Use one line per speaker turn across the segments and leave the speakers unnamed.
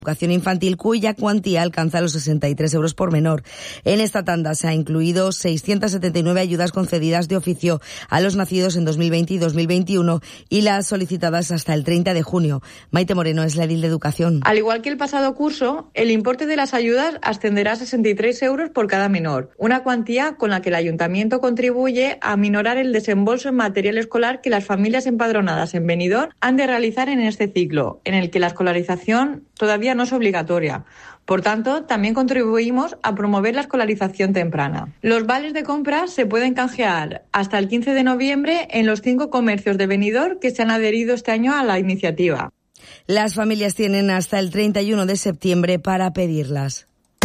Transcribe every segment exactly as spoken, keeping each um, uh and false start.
Educación infantil, cuya cuantía alcanza los sesenta y tres euros por menor. En esta tanda se ha incluido seiscientas setenta y nueve ayudas concedidas de oficio a los nacidos en dos mil veinte y dos mil veintiuno y las solicitadas hasta el treinta de junio. Maite Moreno es la edil de Educación.
Al igual que el pasado curso, el importe de las ayudas ascenderá a sesenta y tres euros por cada menor, una cuantía con la que el ayuntamiento contribuye a minorar el desembolso en material escolar que las familias empadronadas en Benidorm han de realizar en este ciclo, en el que la escolarización todavía no es obligatoria. Por tanto, también contribuimos a promover la escolarización temprana. Los vales de compra se pueden canjear hasta el quince de noviembre en los cinco comercios de Benidorm que se han adherido este año a la iniciativa.
Las familias tienen hasta el treinta y uno de septiembre para pedirlas.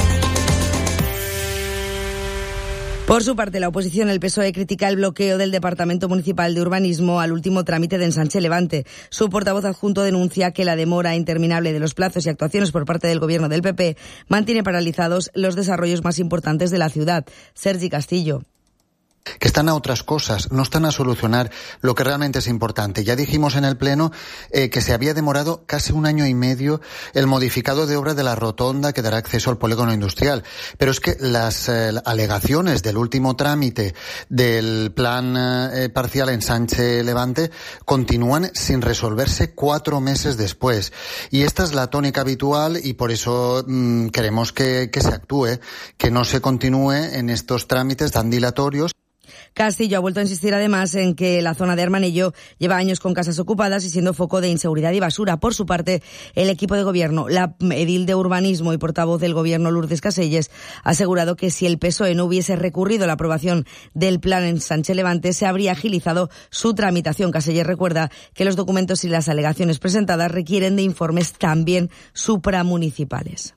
Por su parte, la oposición, el P S O E, critica el bloqueo del Departamento Municipal de Urbanismo al último trámite de Ensanche Levante. Su portavoz adjunto denuncia que la demora interminable de los plazos y actuaciones por parte del gobierno del P P mantiene paralizados los desarrollos más importantes de la ciudad. Sergi Castillo.
Que están a otras cosas, no están a solucionar lo que realmente es importante. Ya dijimos en el Pleno eh, que se había demorado casi un año y medio el modificado de obra de la rotonda que dará acceso al polígono industrial. Pero es que las eh, alegaciones del último trámite del plan eh, parcial Ensanche Levante continúan sin resolverse cuatro meses después. Y esta es la tónica habitual y por eso mmm, queremos que, que se actúe, que no se continúe en estos trámites tan dilatorios.
Castillo ha vuelto a insistir además en que la zona de Armanello lleva años con casas ocupadas y siendo foco de inseguridad y basura. Por su parte, el equipo de gobierno, la edil de urbanismo y portavoz del gobierno Lourdes Caselles, ha asegurado que si el P S O E no hubiese recurrido a la aprobación del plan Ensanche Levante, se habría agilizado su tramitación. Caselles recuerda que los documentos y las alegaciones presentadas requieren de informes también supramunicipales.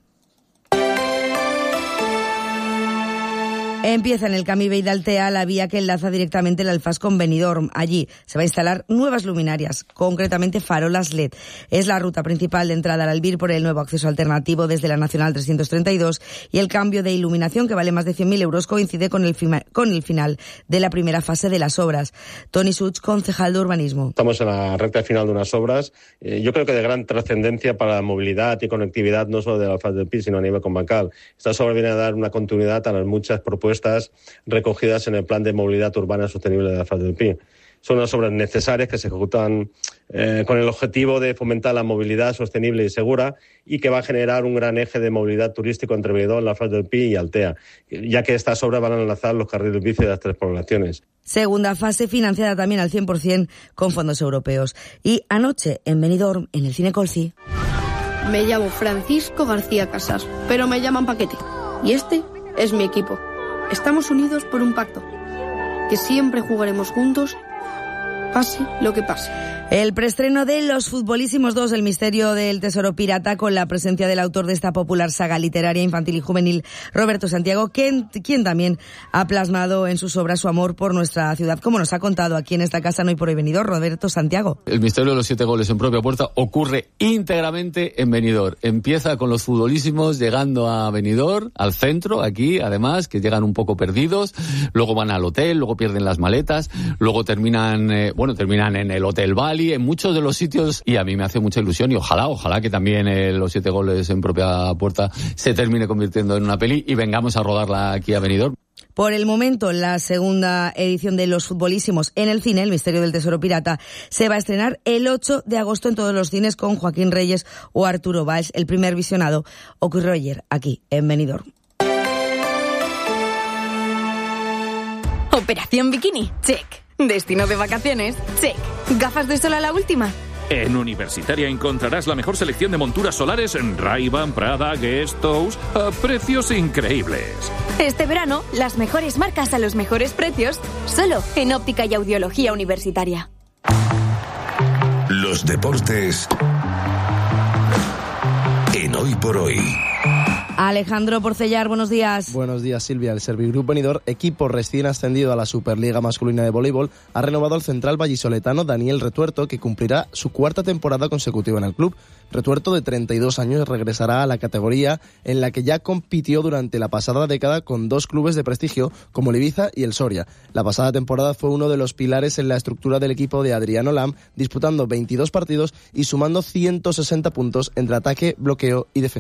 Empieza en el Camí Vell d'Altea la vía que enlaza directamente el Alfàs con Benidorm. Allí se va a instalar nuevas luminarias, concretamente farolas L E D. Es la ruta principal de entrada al Albir por el nuevo acceso alternativo desde la Nacional trescientos treinta y dos y el cambio de iluminación, que vale más de cien mil euros, coincide con el, fima, con el final de la primera fase de las obras. Toni Such, concejal de urbanismo.
Estamos en la recta final de unas obras, eh, yo creo que de gran trascendencia para la movilidad y conectividad, no solo del Alfàs del Pi, sino a nivel comarcal. Estas obras vienen a dar una continuidad a las muchas propuestas recogidas en el Plan de Movilidad Urbana Sostenible de Alfàs del Pi. Son unas obras necesarias que se ejecutan eh, con el objetivo de fomentar la movilidad sostenible y segura y que va a generar un gran eje de movilidad turístico entre Benidorm, Alfàs del Pi y Altea, ya que estas obras van a enlazar los carriles bici de las tres poblaciones.
Segunda fase financiada también al cien por ciento con fondos europeos. Y anoche en Benidorm, en el Cine Colci.
Me llamo Francisco García Casas, pero me llaman Paquete. Y este es mi equipo. Estamos unidos por un pacto, que siempre jugaremos juntos, pase lo que pase.
El preestreno de Los Futbolísimos dos, el misterio del tesoro pirata, con la presencia del autor de esta popular saga literaria infantil y juvenil, Roberto Santiago, quien, quien también ha plasmado en sus obras su amor por nuestra ciudad, como nos ha contado aquí en esta casa No Hay Por Hoy Benidorm, Roberto Santiago.
El misterio de los siete goles en propia puerta ocurre íntegramente en Benidorm. Empieza con Los Futbolísimos llegando a Benidorm, al centro, aquí, además, que llegan un poco perdidos, luego van al hotel, luego pierden las maletas, luego terminan, eh, bueno, terminan en el Hotel Bali, en muchos de los sitios, y a mí me hace mucha ilusión y ojalá, ojalá que también eh, los siete goles en propia puerta se termine convirtiendo en una peli y vengamos a rodarla aquí a Benidorm.
Por el momento, la segunda edición de Los Futbolísimos en el cine, El misterio del tesoro pirata, se va a estrenar el ocho de agosto en todos los cines con Joaquín Reyes o Arturo Valls. El primer visionado ocurrió ayer aquí en Benidorm.
Operación Bikini, check. Destino de vacaciones, check. ¿Gafas de sol a la última?
En Universitaria encontrarás la mejor selección de monturas solares en Ray-Ban, Prada, Guest House a precios increíbles.
Este verano, las mejores marcas a los mejores precios, solo en Óptica y Audiología Universitaria.
Los deportes en Hoy por Hoy.
Alejandro Porcellar, buenos días.
Buenos días, Silvia. El Servigroup Benidorm, equipo recién ascendido a la Superliga masculina de voleibol, ha renovado al central vallisoletano Daniel Retuerto, que cumplirá su cuarta temporada consecutiva en el club. Retuerto, de treinta y dos años, regresará a la categoría en la que ya compitió durante la pasada década con dos clubes de prestigio como el Ibiza y el Soria. La pasada temporada fue uno de los pilares en la estructura del equipo de Adriano Lam, disputando veintidós partidos y sumando ciento sesenta puntos entre ataque, bloqueo y defensa.